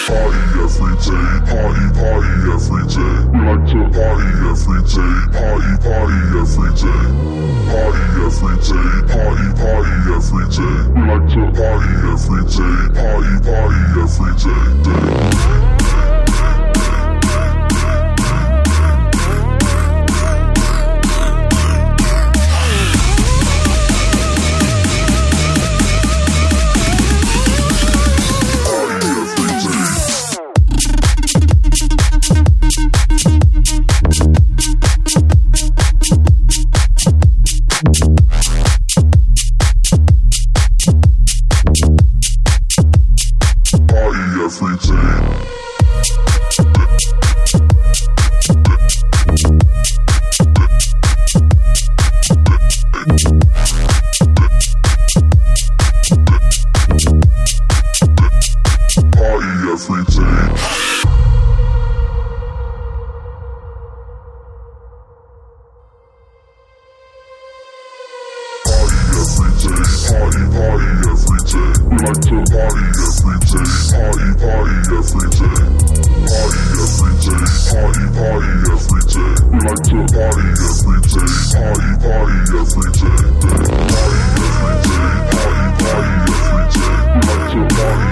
party every day, party every day. We like to party every day, party every day. Party every day, party every day. We like to party every day, party every day. Party every day, party every day. We like to party